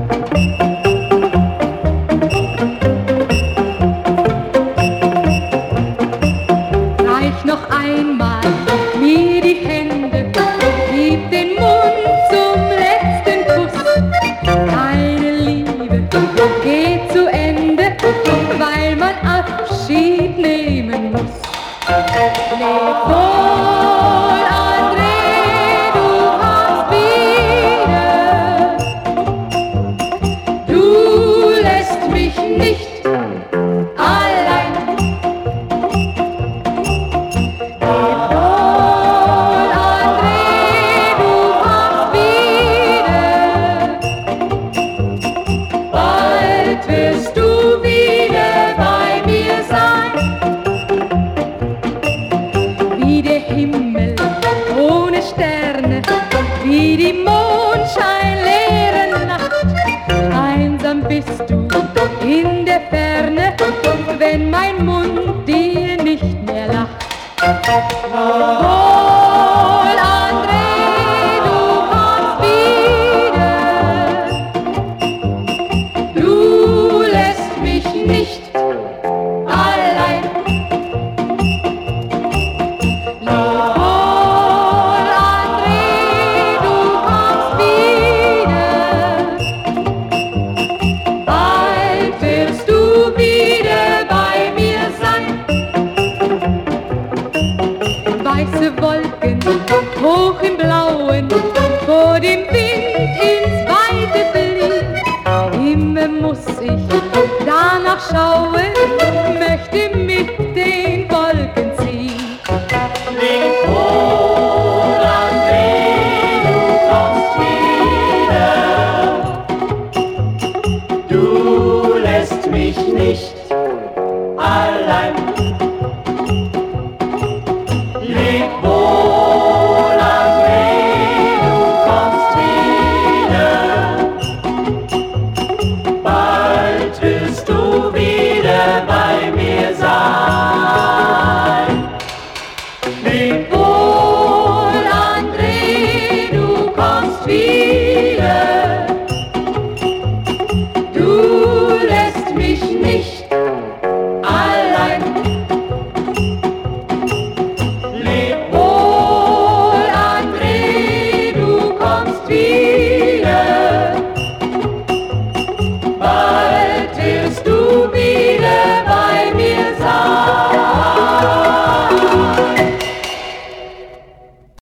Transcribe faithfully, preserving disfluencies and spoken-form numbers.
Reich noch einmal mir die Hände, gib den Mund zum letzten Kuss. Deine Liebe geht zu Ende, weil man Abschied nehmen muss. Leb wohl, André, du kommst wieder. Du lässt mich nicht allein. Leb wohl, André, du kommst wieder. Bald wirst du wieder bei mir sein. Wie der Himmel ohne Sterne, wie die mondscheinleere Nacht. Einsam bist du in der Ferne, wenn mein Mund dir nicht mehr lacht. Wohl, André, du kommst wieder. Du lässt mich nicht allein. Leb wohl, André, du kommst wieder. Bald wirst du wieder bei mir sein. Weiße Wolken hoch im Blauen, vor dem Wind ins Weite fliehen. Immer muss ich danach schauen, möchte mit den Wolken ziehen. Leb wohl, André, du kommst wieder. Du lässt mich nicht allein. Leb wohl, André, du kommst wieder. Bald wirst du wieder bei mir sein. Leb wohl, André, du kommst wieder.